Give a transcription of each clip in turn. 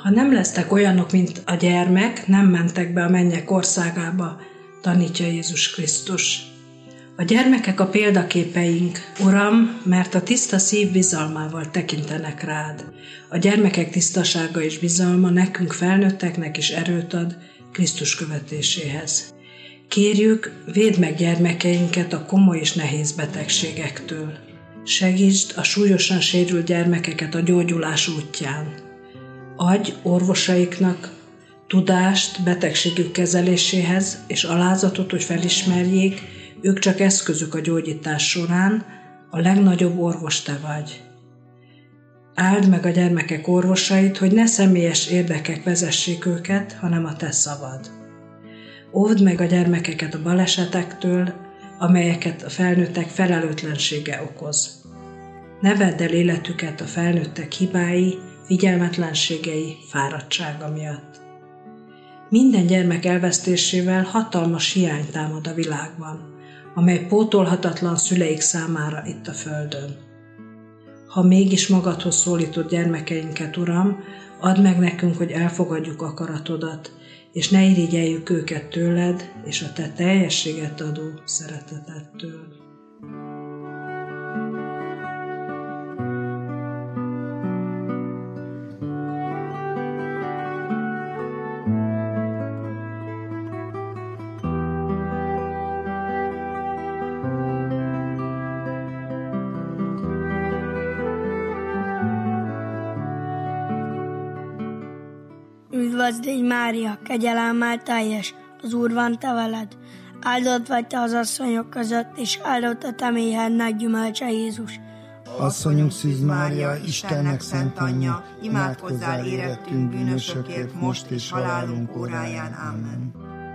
Ha nem lesztek olyanok, mint a gyermek, nem mentek be a mennyek országába, tanítja Jézus Krisztus. A gyermekek a példaképeink, Uram, mert a tiszta szív bizalmával tekintenek rád. A gyermekek tisztasága és bizalma nekünk felnőtteknek is erőt ad Krisztus követéséhez. Kérjük, védd meg gyermekeinket a komoly és nehéz betegségektől. Segítsd a súlyosan sérült gyermekeket a gyógyulás útján. Adj orvosaiknak tudást betegségük kezeléséhez, és alázatot, hogy felismerjék, ők csak eszközök a gyógyítás során, a legnagyobb orvos te vagy. Áld meg a gyermekek orvosait, hogy ne személyes érdekek vezessék őket, hanem a te szavad. Óvd meg a gyermekeket a balesetektől, amelyeket a felnőttek felelőtlensége okoz. Ne vedd el életüket a felnőttek hibái, figyelmetlenségei, fáradtsága miatt. Minden gyermek elvesztésével hatalmas hiány támad a világban, amely pótolhatatlan szüleik számára itt a földön. Ha mégis magadhoz szólítod gyermekeinket, Uram, add meg nekünk, hogy elfogadjuk akaratodat, és ne irigyeljük őket tőled, és a te teljességet adó szeretetettől. Üdvözlégy Mária, kegyelemmel teljes, az Úr van te veled. Áldott vagy te az asszonyok között, és áldott a te méhednek gyümölcse Jézus. Asszonyunk Szűz Mária, Istennek szent anyja, imádkozzál érettünk bűnösökért, most és halálunk óráján. Amen.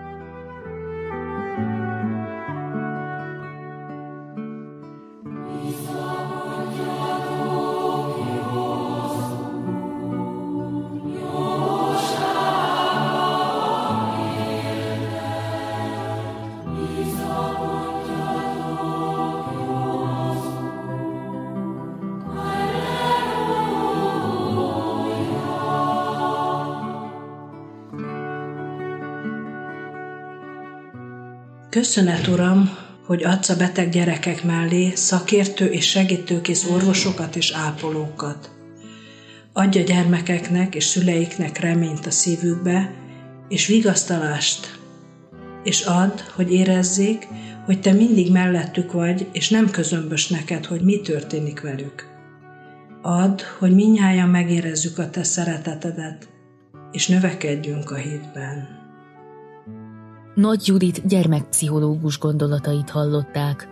Köszönet, Uram, hogy adsz a beteg gyerekek mellé szakértő és segítőkész orvosokat és ápolókat. Adj a gyermekeknek és szüleiknek reményt a szívükbe, és vigasztalást, és add, hogy érezzék, hogy te mindig mellettük vagy, és nem közömbös neked, hogy mi történik velük. Add, hogy mindnyájan megérezzük a te szeretetedet, és növekedjünk a hitben. Nagy Judit gyermekpszichológus gondolatait hallották.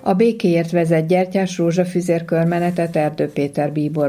A békéért vezet gyertyás rózsafüzér körmenetet Erdő Péter bíbor